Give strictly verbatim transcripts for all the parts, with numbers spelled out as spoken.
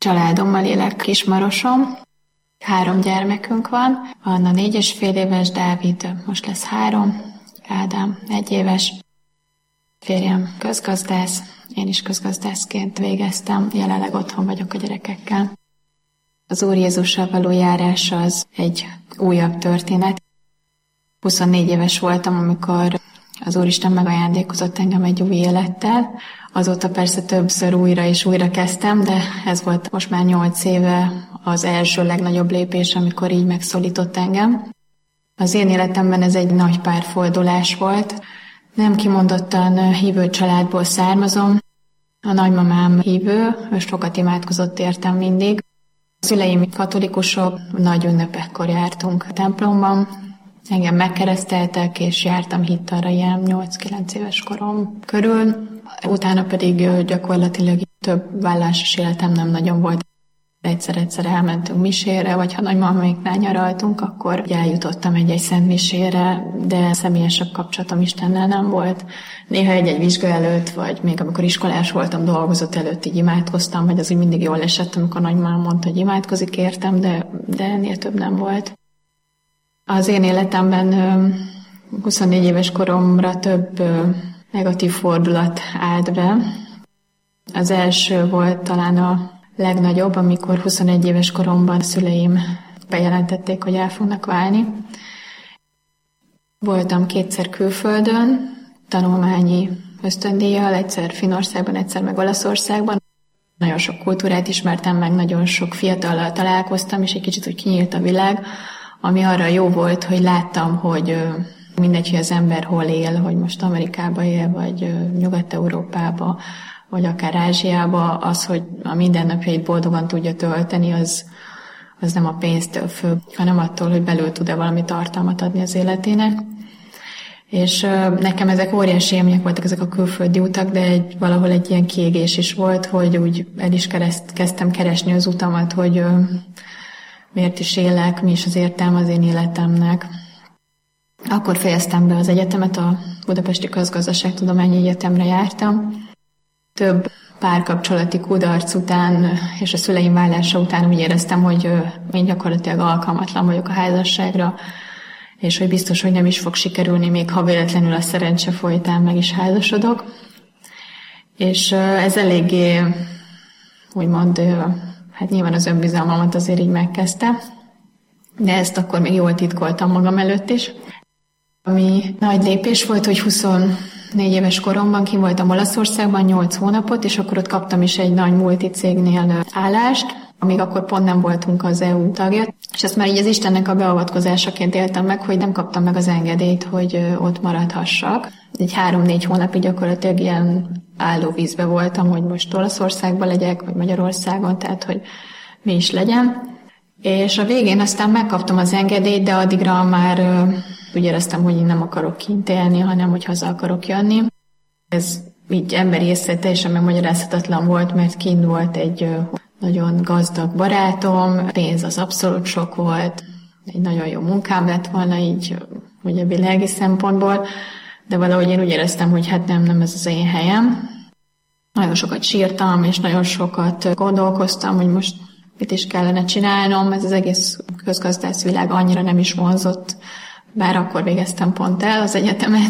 Családommal élek Kismaroson. Három gyermekünk van. Anna négy és fél éves, Dávid most lesz három, Ádám egy éves. Férjem közgazdász, én is közgazdászként végeztem, jelenleg otthon vagyok a gyerekekkel. Az Úr Jézussal való járás az egy újabb történet. huszonnégy éves voltam, amikor az Úristen megajándékozott engem egy új élettel. Azóta persze többször újra és újra kezdtem, de ez volt most már nyolc éve az első legnagyobb lépés, amikor így megszólított engem. Az én életemben ez egy nagy párfordulás volt. Nem kimondottan hívő családból származom. A nagymamám hívő, ő sokat imádkozott értem mindig. A szüleim katolikusok, nagy ünnepekkor jártunk a templomban. Engem megkereszteltek, és jártam hittanra ilyen nyolc-kilenc éves korom körül. Utána pedig gyakorlatilag több vallásos életem nem nagyon volt. Egyszer-egyszer elmentünk misére, vagy ha nagymamáméknál nyaraltunk, akkor eljutottam egy-egy szent misére, de személyesebb kapcsolatom Istennel nem volt. Néha egy-egy vizsga előtt, vagy még amikor iskolás voltam, dolgozat előtt így imádkoztam, vagy az úgy mindig jól esett, amikor nagymamám mondta, hogy imádkozik értem, de, de ennél több nem volt. Az én életemben huszonnégy éves koromra több negatív fordulat állt be. Az első volt talán a legnagyobb, amikor huszonegy éves koromban a szüleim bejelentették, hogy el fognak válni. Voltam kétszer külföldön, tanulmányi ösztöndíjjal, egyszer Finnországban, egyszer meg Olaszországban. Nagyon sok kultúrát ismertem meg, nagyon sok fiatallal találkoztam, és egy kicsit úgy kinyílt a világ, ami arra jó volt, hogy láttam, hogy mindegy, hogy az ember hol él, hogy most Amerikába él, vagy Nyugat-Európába, vagy akár Ázsiába, az, hogy a mindennapjait boldogan tudja tölteni, az, az nem a pénztől függ, hanem attól, hogy belül tud-e valami tartalmat adni az életének. És nekem ezek óriási élmények voltak, ezek a külföldi utak, de egy, valahol egy ilyen kiégés is volt, hogy úgy el is kereszt, kezdtem keresni az utamat, hogy miért is élek, mi is az értelme az én életemnek. Akkor fejeztem be az egyetemet, a Budapesti Közgazdaságtudományi Egyetemre jártam. Több párkapcsolati kudarc után és a szüleim válása után úgy éreztem, hogy én gyakorlatilag alkalmatlan vagyok a házasságra, és hogy biztos, hogy nem is fog sikerülni, még ha véletlenül a szerencse folytán meg is házasodok. És ez eléggé, úgymond, hát nyilván az önbizalmamat azért így megkezdte, de ezt akkor még jól titkoltam magam előtt is. Ami nagy lépés volt, hogy huszonnégy éves koromban kim voltam Olaszországban nyolc hónapot, és akkor ott kaptam is egy nagy multicégnél állást, amíg akkor pont nem voltunk az é u tagja. És ezt már így az Istennek a beavatkozásaként éltem meg, hogy nem kaptam meg az engedélyt, hogy ott maradhassak. Egy három-négy hónapig gyakorlatilag ilyen állóvízbe voltam, hogy most Olaszországban legyek, vagy Magyarországon, tehát hogy mi is legyen. És a végén aztán megkaptam az engedélyt, de addigra már úgy éreztem, hogy én nem akarok kint élni, hanem hogy haza akarok jönni. Ez így emberi észre teljesen megmagyarázhatatlan volt, mert kint volt egy nagyon gazdag barátom, pénz az abszolút sok volt, egy nagyon jó munkám lett volna így, ugye világi szempontból, de valahogy én úgy éreztem, hogy hát nem, nem ez az én helyem. Nagyon sokat sírtam, és nagyon sokat gondolkoztam, hogy most mit is kellene csinálnom, ez az egész közgazdász világ annyira nem is vonzott, bár akkor végeztem pont el az egyetemet.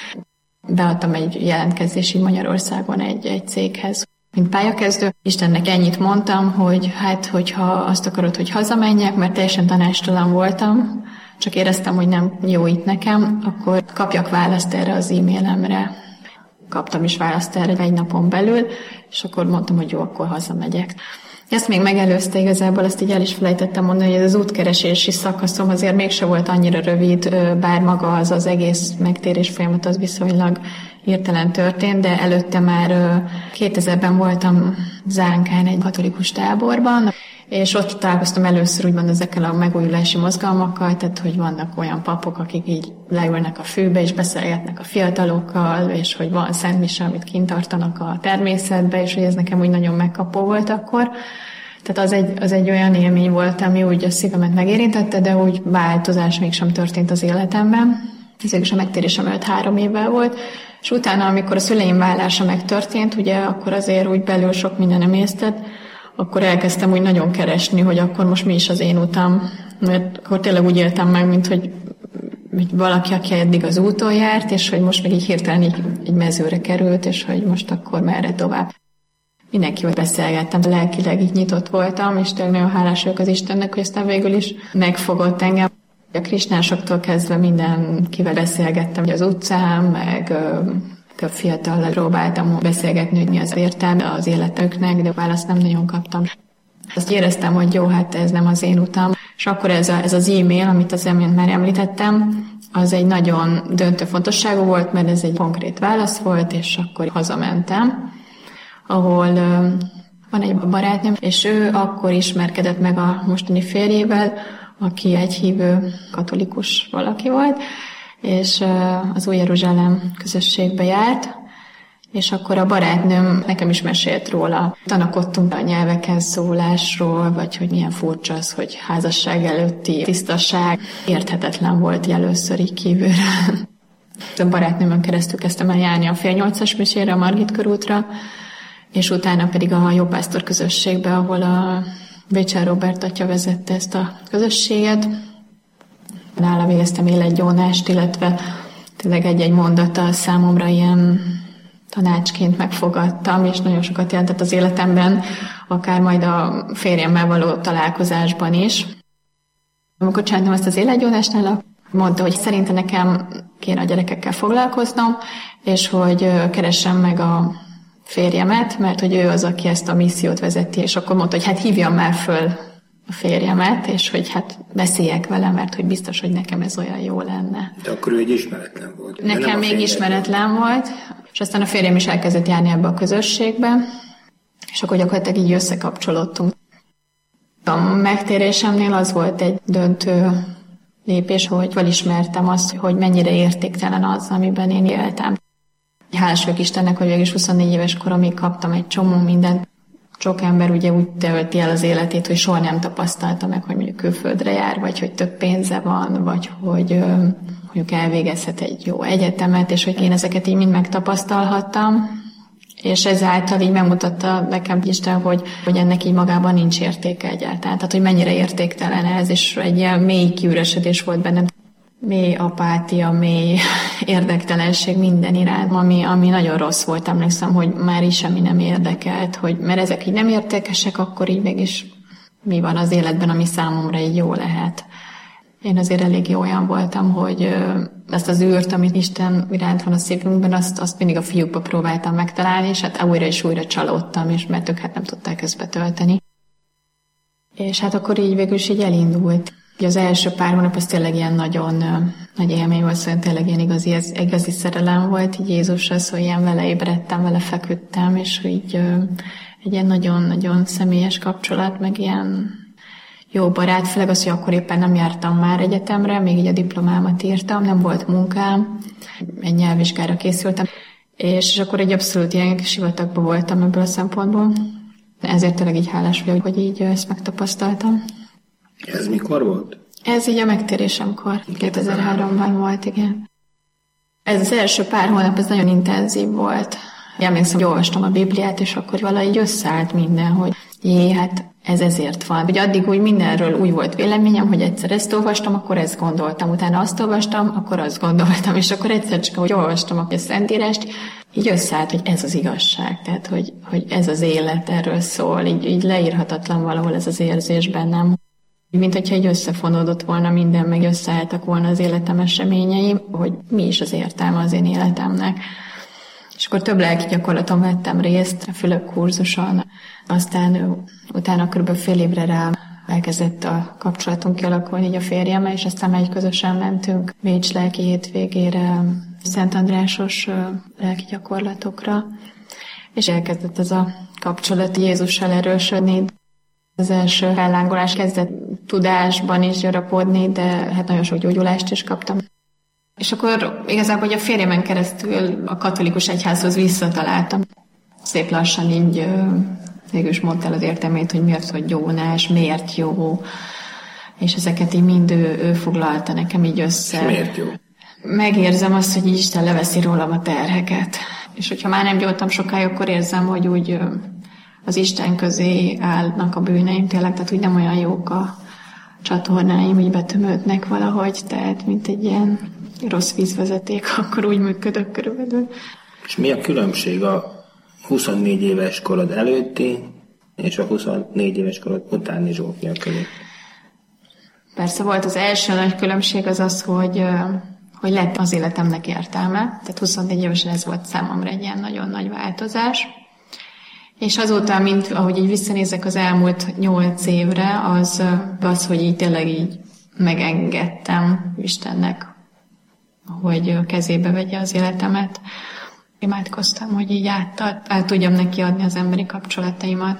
Beadtam egy jelentkezési Magyarországon egy, egy céghez, mint pályakezdő. Istennek ennyit mondtam, hogy hát, hogyha azt akarod, hogy hazamenjek, mert teljesen tanástalan voltam, csak éreztem, hogy nem jó itt nekem, akkor kapjak választ erre az e-mailemre. Kaptam is választ erre egy napon belül, és akkor mondtam, hogy jó, akkor hazamegyek. Ezt még megelőzte igazából, azt így el is felejtettem mondani, hogy ez az útkeresési szakaszom azért mégse volt annyira rövid, bár maga az az egész megtérés folyamat az viszonylag hirtelen történt, de előtte már kétezerben voltam Zánkán egy katolikus táborban, és ott találkoztam először úgymond ezekkel a megújulási mozgalmakkal, tehát hogy vannak olyan papok, akik így leülnek a fűbe, és beszélgetnek a fiatalokkal, és hogy van szentmise, amit kint tartanak a természetbe, és hogy ez nekem úgy nagyon megkapó volt akkor. Tehát az egy, az egy olyan élmény volt, ami úgy a szívemet megérintette, de úgy változás mégsem történt az életemben. Ez is a megtérésem előtt három évvel volt, és utána, amikor a szüleim válása megtörtént, ugye akkor azért úgy belül sok minden emésztett, akkor elkezdtem úgy nagyon keresni, hogy akkor most mi is az én utam. Mert akkor tényleg úgy éltem meg, mint hogy valaki, aki eddig az úton járt, és hogy most meg így hirtelen így, így mezőre került, és hogy most akkor merre tovább. Mindenkivel beszélgettem, lelkileg így nyitott voltam, és tényleg nagyon hálás vagyok az Istennek, hogy aztán végül is megfogott engem. A krisnásoktól kezdve mindenkivel beszélgettem az utcán, meg több fiatallal próbáltam beszélgetni, hogy mi az értelme az életüknek, de választ nem nagyon kaptam. Azt éreztem, hogy jó, hát ez nem az én utam. És akkor ez, a, ez az e-mail, amit az imént már említettem, az egy nagyon döntő fontosságú volt, mert ez egy konkrét válasz volt, és akkor hazamentem, ahol uh, van egy barátnőm, és ő akkor ismerkedett meg a mostani férjével, aki egy hívő katolikus valaki volt, és uh, az Új Jeruzsálem közösségbe járt, és akkor a barátnőm nekem is mesélt róla. Tanakodtunk a nyelveken szólásról, vagy hogy milyen furcsa az, hogy házasság előtti tisztaság. Érthetetlen volt először így kívülről. A barátnőmön keresztül kezdtem el járni a fél nyolcas misére, a Margit körútra, és utána pedig a Jópásztor közösségbe, ahol a Bécsár Róbert atya vezette ezt a közösséget. Nála végeztem életgyónást, illetve tényleg egy-egy mondata számomra ilyen tanácsként megfogadtam, és nagyon sokat jelentett az életemben, akár majd a férjemmel való találkozásban is. Amikor csináltam ezt az életgyónásnál, mondta, hogy szerintem nekem kéne a gyerekekkel foglalkoznom, és hogy keressem meg a férjemet, mert hogy ő az, aki ezt a missziót vezeti, és akkor mondta, hogy hát hívjam már föl a férjemet, és hogy hát beszéljek vele, mert hogy biztos, hogy nekem ez olyan jó lenne. De akkor ő egy ismeretlen volt. Nekem még ismeretlen volt, és aztán a férjem is elkezdett járni ebbe a közösségbe, és akkor gyakorlatilag így összekapcsolódtunk. A megtérésemnél az volt egy döntő lépés, hogy felismertem azt, hogy mennyire értéktelen az, amiben én éltem. Hálás vagyok Istennek, hogy végül is huszonnégy éves koromig kaptam egy csomó mindent. Sok ember ugye úgy tölti el az életét, hogy soha nem tapasztalta meg, hogy mondjuk külföldre jár, vagy hogy több pénze van, vagy hogy mondjuk elvégezhet egy jó egyetemet, és hogy én ezeket így mind megtapasztalhattam. És ezáltal így megmutatta nekem Isten, hogy, hogy ennek így magában nincs értéke egyáltalán. Tehát, hogy mennyire értéktelen ez, és egy ilyen mély kiüresedés volt bennem. Mély apátia, mély érdektelenség minden iránt, ami, ami nagyon rossz volt. Emlékszem, hogy már is semmi nem érdekelt, hogy mert ezek így nem értékesek, akkor így mégis mi van az életben, ami számomra így jó lehet. Én azért eléggé olyan voltam, hogy ezt az űrt, amit Isten iránt van a szívünkben, azt, azt mindig a fiúkba próbáltam megtalálni, és hát újra és újra csalódtam, és mert ők hát nem tudták ezt betölteni. És hát akkor így végül is így elindult. Ugye az első pár hónap az tényleg ilyen nagyon uh, nagy élmény volt, szóval tényleg ilyen igazi, ez, igazi szerelem volt így Jézusra, szóval ilyen vele ébredtem, vele feküdtem, és így uh, egy ilyen nagyon-nagyon személyes kapcsolat, meg ilyen jó barát, főleg az, hogy akkor éppen nem jártam már egyetemre, még így a diplomámat írtam, nem volt munkám, egy nyelvvizsgára készültem, és, és akkor egy abszolút ilyen sivatagban voltam ebből a szempontból. Ezért tényleg így hálás vagyok, hogy így ezt megtapasztaltam. Ez mikor volt? Ez így a megtérésemkor, kétezer-háromban volt, igen. Ez az első pár hónap, ez nagyon intenzív volt. Emlékszem, hogy olvastam a Bibliát, és akkor valahogy összeállt minden, hogy jé, hát ez ezért van. Ugye addig úgy mindenről úgy volt véleményem, hogy egyszer ezt olvastam, akkor ezt gondoltam, utána azt olvastam, akkor azt gondoltam, és akkor egyszer csak, hogy olvastam a Szentírást, így összeállt, hogy ez az igazság, tehát hogy, hogy ez az élet erről szól, így, így leírhatatlan valahol ez az érzés bennem. Mint hogyha így összefonódott volna minden, meg összeálltak volna az életem eseményei, hogy mi is az értelme az én életemnek. És akkor több lelki gyakorlaton vettem részt, a Fülöp kurzuson, aztán utána kb. Fél évre rá elkezdett a kapcsolatunk kialakulni így a férjemmel, és aztán egy közösen mentünk Bécs lelki hétvégére, Szent Andrásos lelki gyakorlatokra, és elkezdett ez a kapcsolat Jézussal erősödni. Az első fellángolás kezdett tudásban is gyarapodni, de hát nagyon sok gyógyulást is kaptam. És akkor igazából, hogy a férjemen keresztül a katolikus egyházhoz visszataláltam. Szép lassan így végül is mondta el az értelmét, hogy miért, hogy gyónás, miért jó, és ezeket így mind ő, ő foglalta nekem így össze. És miért jó? Megérzem azt, hogy Isten leveszi rólam a terheket. És hogyha már nem gyógytam sokáig, akkor érzem, hogy úgy az Isten közé állnak a bűneim tényleg, tehát úgy nem olyan jók a csatornáim, így betömődnek valahogy, tehát mint egy ilyen rossz vízvezeték, akkor úgy működök körülbelül. És mi a különbség a huszonnégy éves korod előtti és a huszonnégy éves korod utáni Zsófia között? Persze volt az első nagy különbség az az, hogy, hogy lett az életemnek értelme, tehát huszonnégy évesen ez volt számomra egy ilyen nagyon nagy változás. És azóta, mint ahogy így visszanézek az elmúlt nyolc évre, az, az, hogy így tényleg így megengedtem Istennek, hogy kezébe vegye az életemet. Imádkoztam, hogy így át, át tudjam neki adni az emberi kapcsolataimat.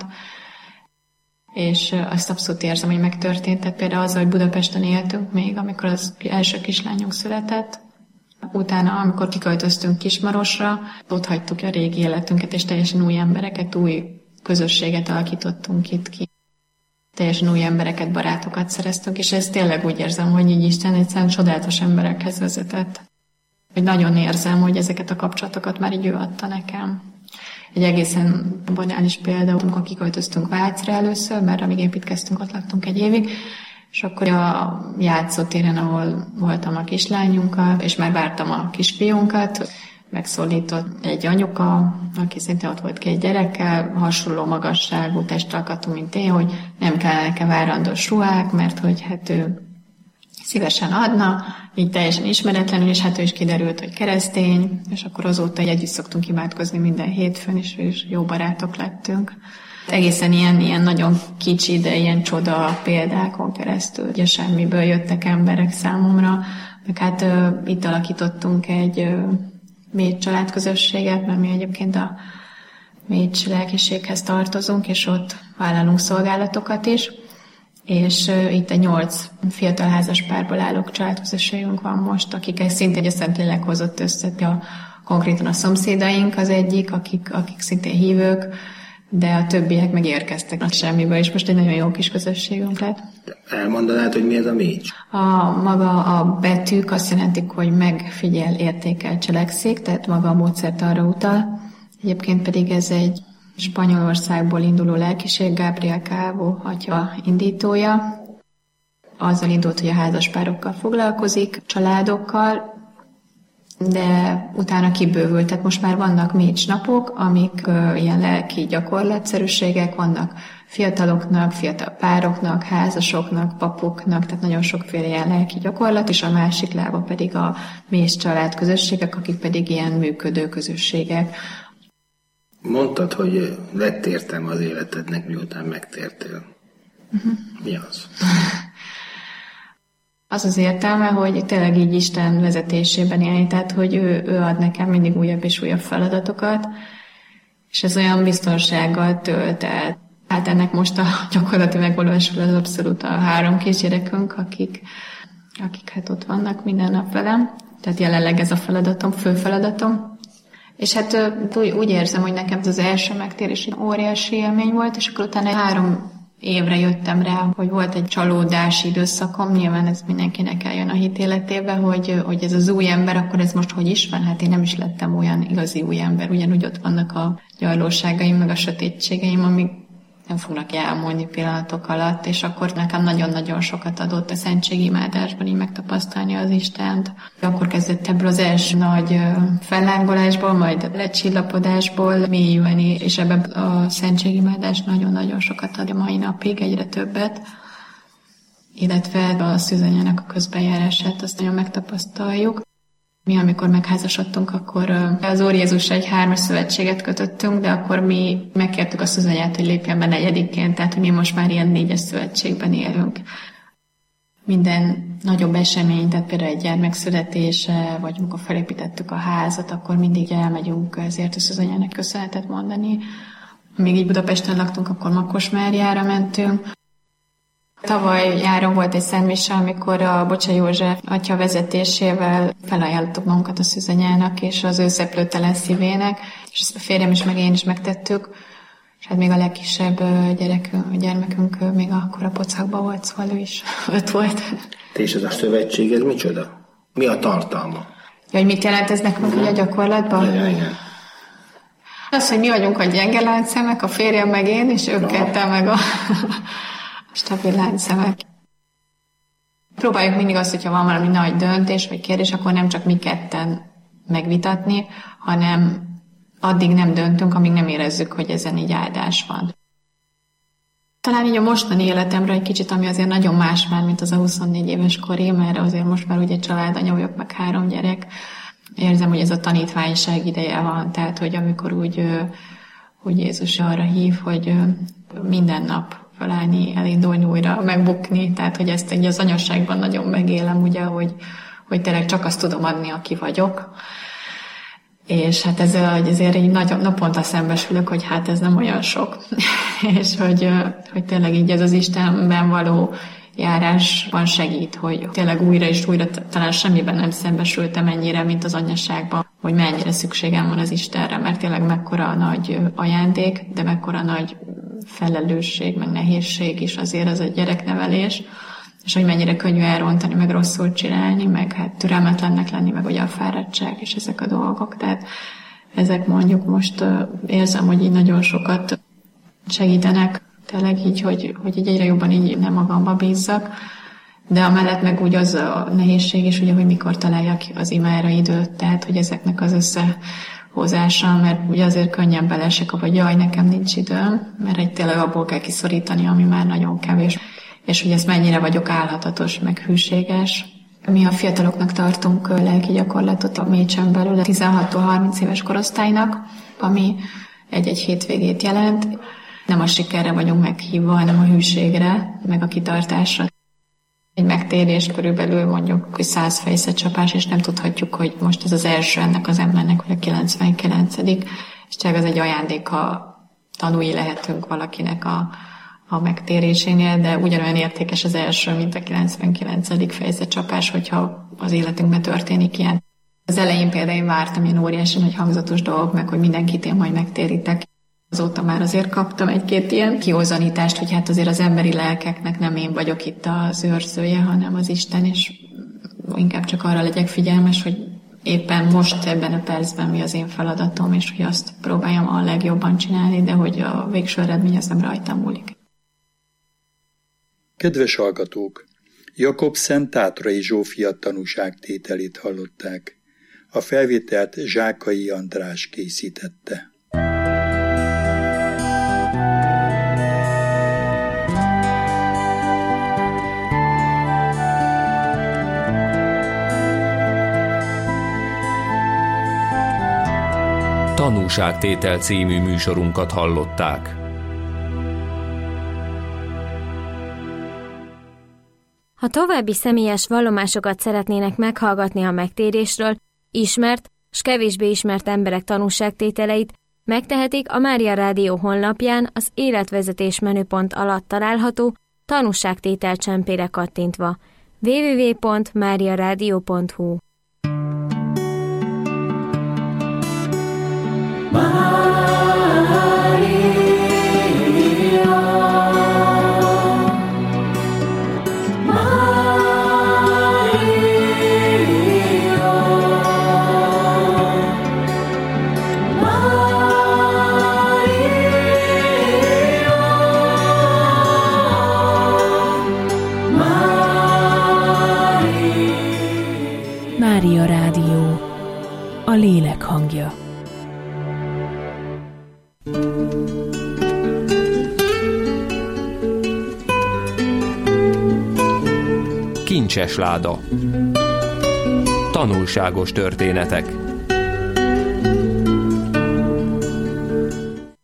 És azt abszolút érzem, hogy megtörtént. Tehát például azzal, hogy Budapesten éltünk még, amikor az első kislányunk született. Utána, amikor kiköltöztünk Kismarosra, ott hagytuk a régi életünket, és teljesen új embereket, új közösséget alakítottunk itt ki. Teljesen új embereket, barátokat szereztünk, és ezt tényleg úgy érzem, hogy így Isten egyszerűen csodálatos emberekhez vezetett. Hogy nagyon érzem, hogy ezeket a kapcsolatokat már így ő adta nekem. Egy egészen banális példa, amikor kiköltöztünk Vácra először, mert amíg építkeztünk, ott laktunk egy évig, és akkor a játszótéren, ahol voltam a kislányunkkal, és már vártam a kisfiunkat, megszólított egy anyuka, aki szinte ott volt két gyerekkel, hasonló magasságú testalkatú, mint én, hogy nem kell nekem várandós ruhák, mert hogy hát ő szívesen adna, így teljesen ismeretlenül, és hát ő is kiderült, hogy keresztény, és akkor azóta együtt szoktunk imádkozni minden hétfőn, és, és jó barátok lettünk. Egészen ilyen, ilyen nagyon kicsi, de ilyen csoda példákon keresztül, ugye semmiből jöttek emberek számomra, meg hát ö, itt alakítottunk egy ö, Mécs családközösséget, mert mi egyébként a Mécs lelkiséghez tartozunk, és ott vállalunk szolgálatokat is, és ö, itt egy nyolc fiatal házas párból álló családközösségünk van most, akik szintén a Szentlélek hozott össze, a, konkrétan a szomszédaink az egyik, akik, akik szintén hívők, de a többiek megérkeztek a semmiből, és most egy nagyon jó kis közösségünk lett. Elmondanád, hogy mi ez a Mécs? A maga a betűk azt jelentik, hogy megfigyel, értékel, cselekszik, tehát maga a módszert arra utal. Egyébként pedig ez egy Spanyolországból induló lelkiség, Gabriel Calvo atya indítója. Azzal indult, hogy a házaspárokkal foglalkozik, családokkal, de utána kibővült, tehát most már vannak Mécs napok, amik uh, ilyen lelki gyakorlatszerűségek vannak fiataloknak, fiatal pároknak, házasoknak, papoknak, tehát nagyon sokféle ilyen lelki gyakorlat, és a másik lába pedig a Mécs családközösségek, akik pedig ilyen működő közösségek. Mondtad, hogy lett értelme az életednek, miután megtértél. Uh-huh. Mi az? Az az értelme, hogy tényleg így Isten vezetésében élni, tehát hogy ő, ő ad nekem mindig újabb és újabb feladatokat, és ez olyan biztonsággal tölt el. Hát ennek most a gyakorlati megvalósul az abszolút a három kisgyerekünk, akik, akik hát ott vannak minden nap velem. Tehát jelenleg ez a feladatom, fő feladatom. És hát úgy, úgy érzem, hogy nekem ez az első megtérés egy óriási élmény volt, és akkor utána három évre jöttem rá, hogy volt egy csalódási időszakom, nyilván ez mindenkinek eljön a hit életébe, hogy, hogy ez az új ember, akkor ez most hogy is van? Hát én nem is lettem olyan igazi új ember, ugyanúgy ott vannak a gyarlóságaim, meg a sötétségeim, amik nem fognak elmúlni pillanatok alatt, és akkor nekem nagyon-nagyon sokat adott a szentségimádásban így megtapasztalni az Istent. Akkor kezdett ebből az első nagy fellángolásból, majd lecsillapodásból mélyülni, és ebben a szentségimádás nagyon-nagyon sokat ad a mai napig, egyre többet, illetve a szűzanyának a közbenjárását, azt nagyon megtapasztaljuk. Mi, amikor megházasodtunk, akkor az Úr Jézussal egy hármas szövetséget kötöttünk, de akkor mi megkértük a szűzanyát, hogy lépjen be negyedikként, tehát mi most már ilyen négyes szövetségben élünk. Minden nagyobb esemény, tehát például egy gyermek születése, vagy amikor felépítettük a házat, akkor mindig elmegyünk ezért a szűzanyának köszönetet mondani. Amíg így Budapesten laktunk, akkor Makosmárjára mentünk. Tavaly nyáron volt egy szentmise, amikor a Bocsa József atya vezetésével felajánlottuk magunkat a szűzanyának és az ő szeplőtelen szívének, és ezt a férjem is, meg én is megtettük, és hát még a legkisebb gyerekünk, gyermekünk még akkor a pocakban volt, szóval ő is öt volt. És ez a szövetség, ez micsoda? Mi a tartalma? Ja, hogy mit jelent ez nekünk uh-huh. így a gyakorlatban? Igen, igen. Az, hogy mi vagyunk a gyenge láncszemek, a férjem meg én, és ők ketten meg a stabil láncszemek. Próbáljuk mindig azt, hogyha van valami nagy döntés vagy kérdés, akkor nem csak mi ketten megvitatni, hanem addig nem döntünk, amíg nem érezzük, hogy ezen így áldás van. Talán így a mostani életemre egy kicsit, ami azért nagyon más már, mint az a huszonnégy éves koré, mert azért most már ugye családanya vagyok, meg három gyerek. Érzem, hogy ez a tanítványság ideje van, tehát hogy amikor úgy, úgy Jézus arra hív, hogy minden nap felállni, elindulni újra, megbukni, tehát hogy ezt így az anyasságban nagyon megélem, ugye, hogy, hogy tényleg csak azt tudom adni, aki vagyok. És hát ezzel azért így nagyon naponta szembesülök, hogy hát ez nem olyan sok. És hogy, hogy tényleg így ez az Istenben való járásban segít, hogy tényleg újra és újra talán semmiben nem szembesültem ennyire, mint az anyaságban, hogy mennyire szükségem van az Istenre, mert tényleg mekkora nagy ajándék, de mekkora nagy felelősség, meg nehézség is azért az a gyereknevelés, és hogy mennyire könnyű elrontani, meg rosszul csinálni, meg hát türelmetlennek lenni, meg ugye a fáradtság és ezek a dolgok. Tehát ezek mondjuk most érzem, hogy így nagyon sokat segítenek, tényleg így, hogy, hogy így egyre jobban így nem magamba bízzak, de amellett meg úgy az a nehézség is, ugye, hogy mikor találjak az imára időt, tehát hogy ezeknek az összehozása, mert ugye azért könnyen belesek, hogy jaj, nekem nincs időm, mert egy tényleg abból kell kiszorítani, ami már nagyon kevés, és hogy ezt mennyire vagyok álhatatos, meg hűséges. Mi a fiataloknak tartunk lelki gyakorlatot a Mécsen belül, a tizenhattól harminc éves korosztálynak, ami egy-egy hétvégét jelent. Nem a sikerre vagyunk meghívva, hanem a hűségre, meg a kitartásra. Egy megtérés körülbelül mondjuk, hogy száz fejszecsapás, és nem tudhatjuk, hogy most ez az első ennek az embernek, vagy a kilencvenkilencedik és csak az egy ajándék, ha tanúi lehetünk valakinek a, a megtérésénél, de ugyanolyan értékes az első, mint a kilencvenkilencedik fejszecsapás, hogyha az életünkben történik ilyen. Az elején például én vártam ilyen óriási nagy hangzatos dolgok, meg hogy mindenkit én majd megtérítek. Azóta már azért kaptam egy-két ilyen kihozanítást, hogy hát azért az emberi lelkeknek nem én vagyok itt az őrzője, hanem az Isten, és inkább csak arra legyek figyelmes, hogy éppen most ebben a percben mi az én feladatom, és hogy azt próbáljam a legjobban csinálni, de hogy a végső eredmény az nem rajtam múlik. Kedves hallgatók! Jakobsen Tátrai Zsófia tanúságtételét hallották. A felvételt Zsákai András készítette. Tanúságtétel című műsorunkat hallották. Ha további személyes vallomásokat szeretnének meghallgatni a megtérésről, ismert s kevésbé ismert emberek tanúságtételeit, megtehetik a Mária Rádió honlapján az életvezetés menüpont alatt található tanúságtétel csempére kattintva. double-u double-u double-u pont mária rádió pont hu Mária Rádió, a lélek hangja. Kincses láda. Tanulságos történetek.